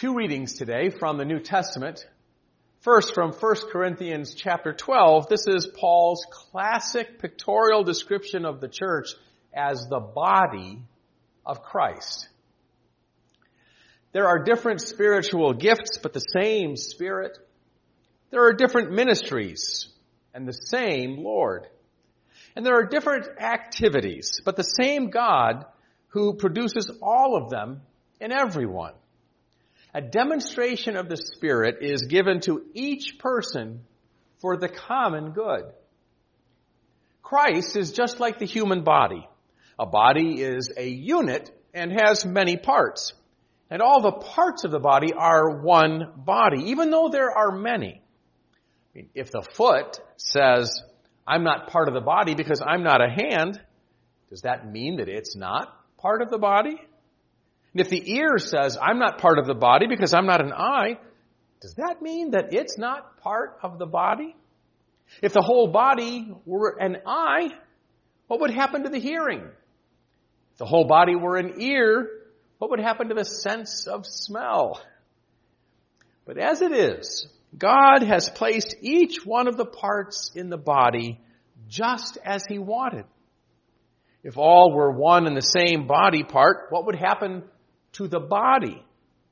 Two readings today from the New Testament. First, from 1 Corinthians chapter 12. This is Paul's classic pictorial description of the church as the body of Christ. There are different spiritual gifts, but the same Spirit. There are different ministries, and the same Lord. And there are different activities, but the same God who produces all of them in everyone. A demonstration of the Spirit is given to each person for the common good. Christ is just like the human body. A body is a unit and has many parts. And all the parts of the body are one body, even though there are many. If the foot says, I'm not part of the body because I'm not a hand, does that mean that it's not part of the body? And if the ear says, I'm not part of the body because I'm not an eye, does that mean that it's not part of the body? If the whole body were an eye, what would happen to the hearing? If the whole body were an ear, what would happen to the sense of smell? But as it is, God has placed each one of the parts in the body just as He wanted. If all were one and the same body part, what would happen to the body?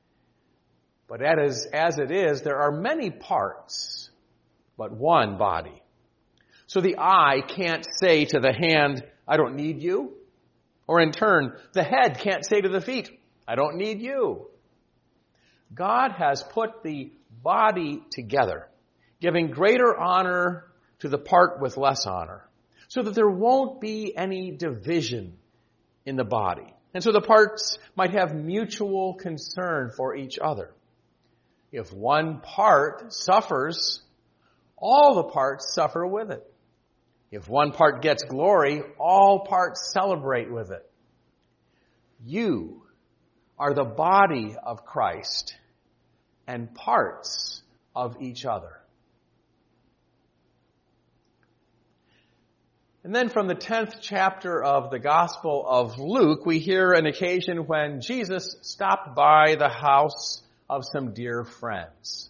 But as it is, there are many parts, but one body. So the eye can't say to the hand, I don't need you. Or in turn, the head can't say to the feet, I don't need you. God has put the body together, giving greater honor to the part with less honor, so that there won't be any division in the body. And so the parts might have mutual concern for each other. If one part suffers, all the parts suffer with it. If one part gets glory, all parts celebrate with it. You are the body of Christ and parts of each other. And then from the 10th chapter of the Gospel of Luke, we hear an occasion when Jesus stopped by the house of some dear friends.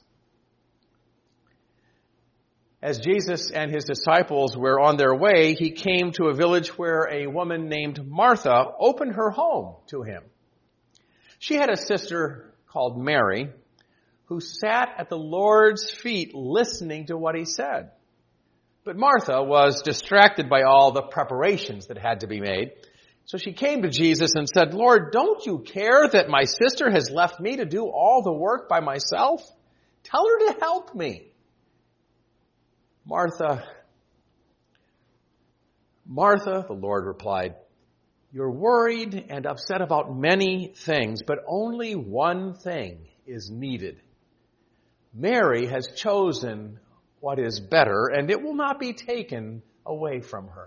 As Jesus and His disciples were on their way, He came to a village where a woman named Martha opened her home to Him. She had a sister called Mary who sat at the Lord's feet listening to what He said. But Martha was distracted by all the preparations that had to be made. So she came to Jesus and said, Lord, don't you care that my sister has left me to do all the work by myself? Tell her to help me. Martha, the Lord replied, you're worried and upset about many things, but only one thing is needed. Mary has chosen what is better, and it will not be taken away from her.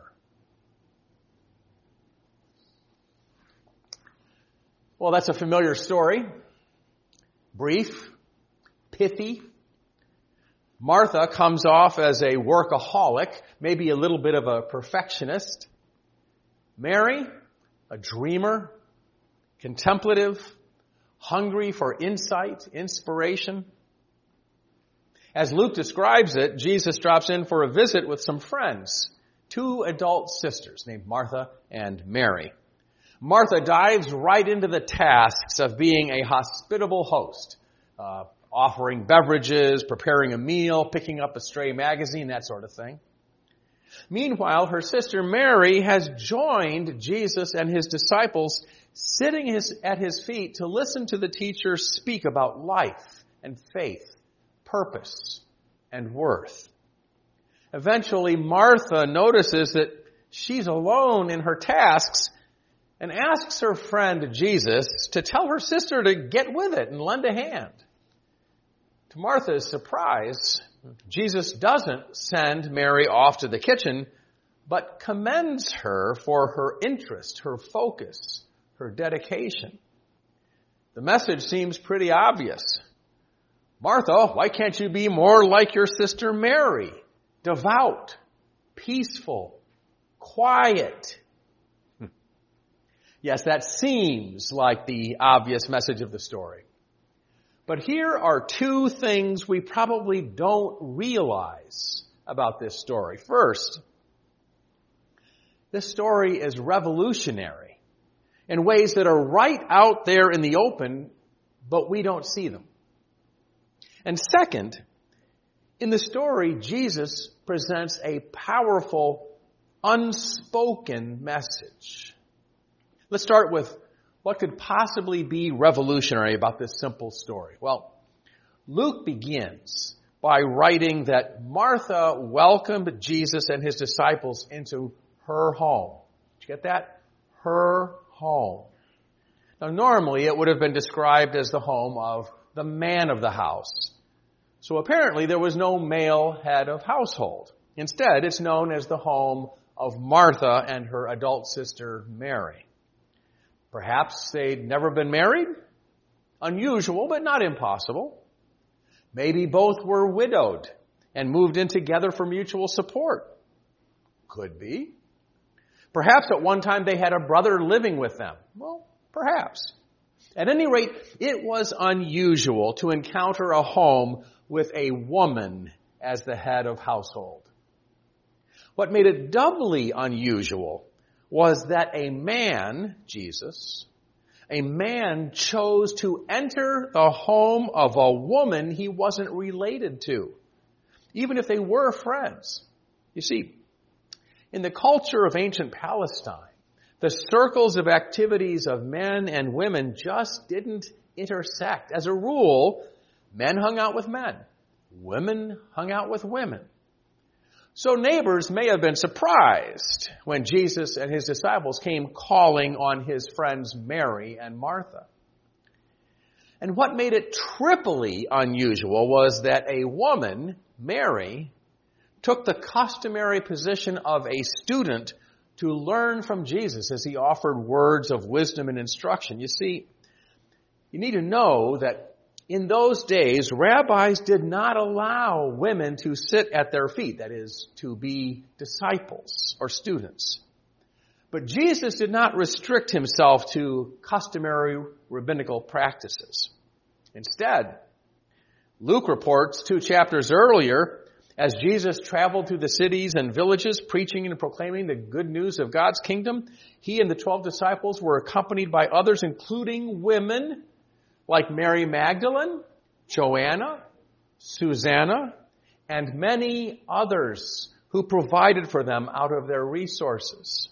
Well, that's a familiar story. Brief, pithy. Martha comes off as a workaholic, maybe a little bit of a perfectionist. Mary, a dreamer, contemplative, hungry for insight, inspiration. As Luke describes it, Jesus drops in for a visit with some friends, two adult sisters named Martha and Mary. Martha dives right into the tasks of being a hospitable host, offering beverages, preparing a meal, picking up a stray magazine, that sort of thing. Meanwhile, her sister Mary has joined Jesus and His disciples, sitting at His feet to listen to the teacher speak about life and faith, purpose, and worth. Eventually, Martha notices that she's alone in her tasks and asks her friend Jesus to tell her sister to get with it and lend a hand. To Martha's surprise, Jesus doesn't send Mary off to the kitchen, but commends her for her interest, her focus, her dedication. The message seems pretty obvious. Martha, why can't you be more like your sister Mary? Devout, peaceful, quiet. Yes, that seems like the obvious message of the story. But here are two things we probably don't realize about this story. First, this story is revolutionary in ways that are right out there in the open, but we don't see them. And second, in the story, Jesus presents a powerful, unspoken message. Let's start with what could possibly be revolutionary about this simple story. Well, Luke begins by writing that Martha welcomed Jesus and his disciples into her home. Did you get that? Her home. Now, normally it would have been described as the home of the man of the house. So apparently there was no male head of household. Instead, it's known as the home of Martha and her adult sister Mary. Perhaps they'd never been married. Unusual, but not impossible. Maybe both were widowed and moved in together for mutual support. Could be. Perhaps at one time they had a brother living with them. Well, perhaps. At any rate, it was unusual to encounter a home with a woman as the head of household. What made it doubly unusual was that a man, Jesus, a man chose to enter the home of a woman he wasn't related to, even if they were friends. You see, in the culture of ancient Palestine, the circles of activities of men and women just didn't intersect. As a rule, men hung out with men. Women hung out with women. So neighbors may have been surprised when Jesus and his disciples came calling on his friends Mary and Martha. And what made it triply unusual was that a woman, Mary, took the customary position of a student to learn from Jesus as he offered words of wisdom and instruction. You see, you need to know that in those days, rabbis did not allow women to sit at their feet, that is, to be disciples or students. But Jesus did not restrict himself to customary rabbinical practices. Instead, Luke reports 2 chapters earlier, as Jesus traveled through the cities and villages, preaching and proclaiming the good news of God's kingdom, he and the 12 disciples were accompanied by others, including women like Mary Magdalene, Joanna, Susanna, and many others who provided for them out of their resources.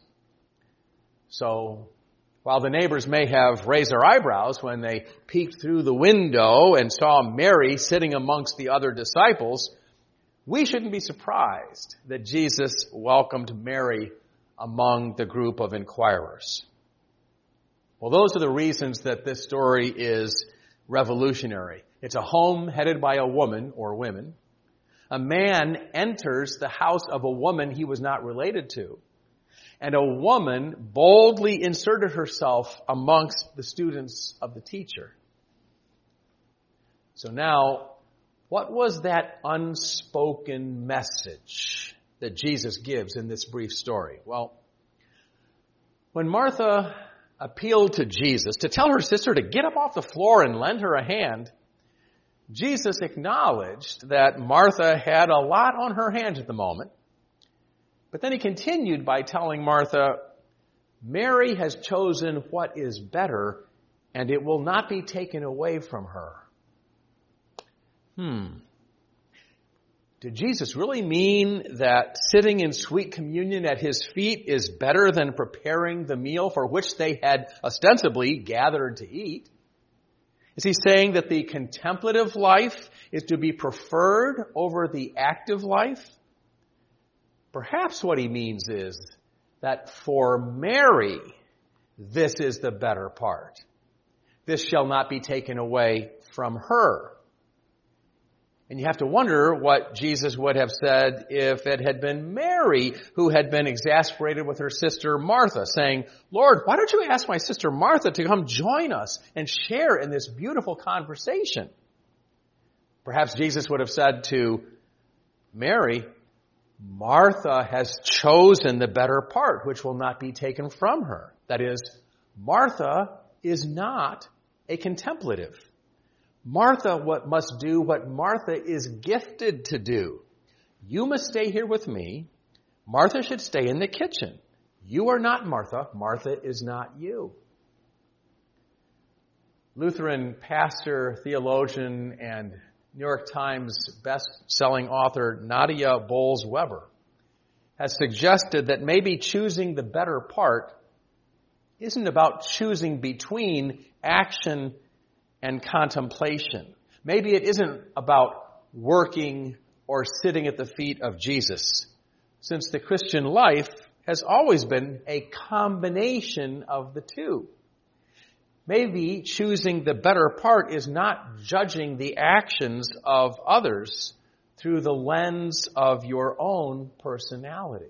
So, while the neighbors may have raised their eyebrows when they peeked through the window and saw Mary sitting amongst the other disciples, we shouldn't be surprised that Jesus welcomed Mary among the group of inquirers. Well, those are the reasons that this story is revolutionary. It's a home headed by a woman or women. A man enters the house of a woman he was not related to. And a woman boldly inserted herself amongst the students of the teacher. So now, what was that unspoken message that Jesus gives in this brief story? Well, when Martha appealed to Jesus to tell her sister to get up off the floor and lend her a hand, Jesus acknowledged that Martha had a lot on her hands at the moment. But then he continued by telling Martha, Mary has chosen what is better, and it will not be taken away from her. Did Jesus really mean that sitting in sweet communion at his feet is better than preparing the meal for which they had ostensibly gathered to eat? Is he saying that the contemplative life is to be preferred over the active life? Perhaps what he means is that for Mary, this is the better part. This shall not be taken away from her. And you have to wonder what Jesus would have said if it had been Mary who had been exasperated with her sister Martha, saying, Lord, why don't you ask my sister Martha to come join us and share in this beautiful conversation? Perhaps Jesus would have said to Mary, Martha has chosen the better part, which will not be taken from her. That is, Martha is not a contemplative. Martha must do what Martha is gifted to do. You must stay here with me. Martha should stay in the kitchen. You are not Martha. Martha is not you. Lutheran pastor, theologian, and New York Times best-selling author Nadia Bolz-Weber has suggested that maybe choosing the better part isn't about choosing between action and contemplation. Maybe it isn't about working or sitting at the feet of Jesus, since the Christian life has always been a combination of the two. Maybe choosing the better part is not judging the actions of others through the lens of your own personality.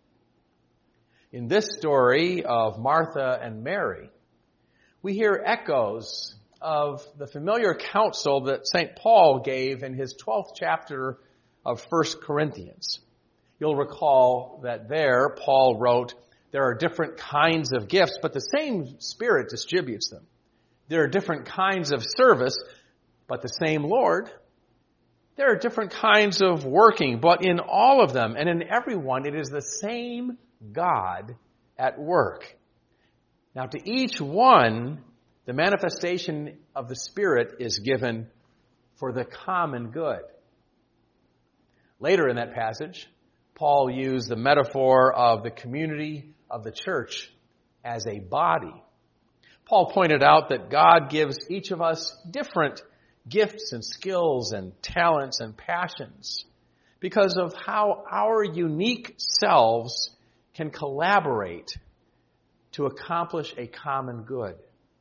In this story of Martha and Mary, we hear echoes of the familiar counsel that St. Paul gave in his 12th chapter of 1 Corinthians. You'll recall that there Paul wrote, there are different kinds of gifts, but the same Spirit distributes them. There are different kinds of service, but the same Lord. There are different kinds of working, but in all of them and in everyone, it is the same God at work. Now, to each one, the manifestation of the Spirit is given for the common good. Later in that passage, Paul used the metaphor of the community of the church as a body. Paul pointed out that God gives each of us different gifts and skills and talents and passions because of how our unique selves can collaborate to accomplish a common good.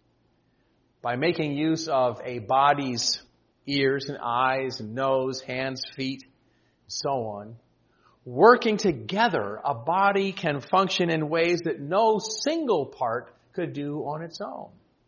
By making use of a body's ears and eyes and nose, hands, feet, and so on, working together, a body can function in ways that no single part could do on its own.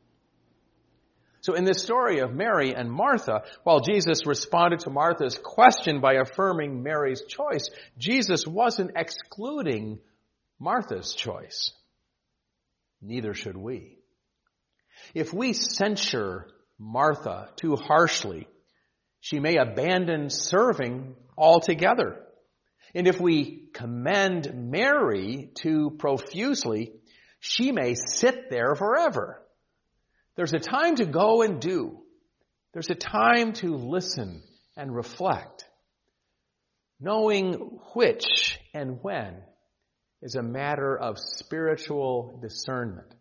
So in this story of Mary and Martha, while Jesus responded to Martha's question by affirming Mary's choice, Jesus wasn't excluding Martha's choice. Neither should we. If we censure Martha too harshly, she may abandon serving altogether. And if we commend Mary too profusely, she may sit there forever. There's a time to go and do. There's a time to listen and reflect. Knowing which and when is a matter of spiritual discernment.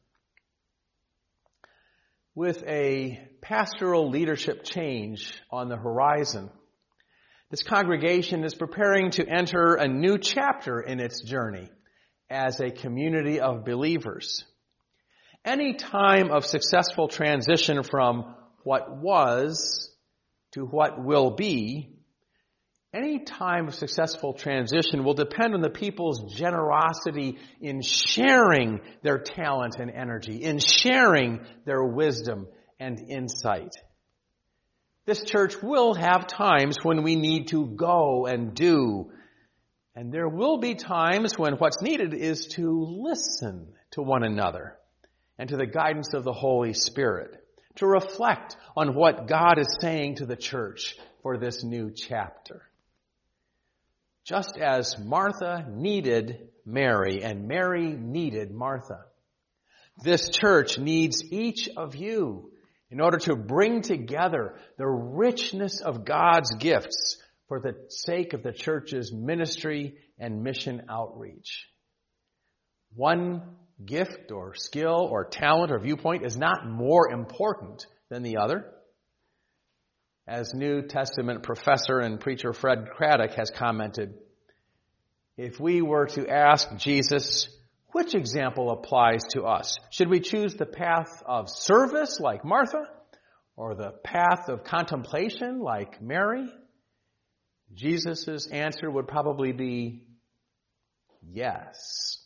With a pastoral leadership change on the horizon, this congregation is preparing to enter a new chapter in its journey as a community of believers. Any time of successful transition from what was to what will be, any time of successful transition will depend on the people's generosity in sharing their talent and energy, in sharing their wisdom and insight. This church will have times when we need to go and do. And there will be times when what's needed is to listen to one another and to the guidance of the Holy Spirit, to reflect on what God is saying to the church for this new chapter. Just as Martha needed Mary and Mary needed Martha, this church needs each of you in order to bring together the richness of God's gifts for the sake of the church's ministry and mission outreach. One gift or skill or talent or viewpoint is not more important than the other. As New Testament professor and preacher Fred Craddock has commented, if we were to ask Jesus, which example applies to us? Should we choose the path of service like Martha or the path of contemplation like Mary? Jesus' answer would probably be yes.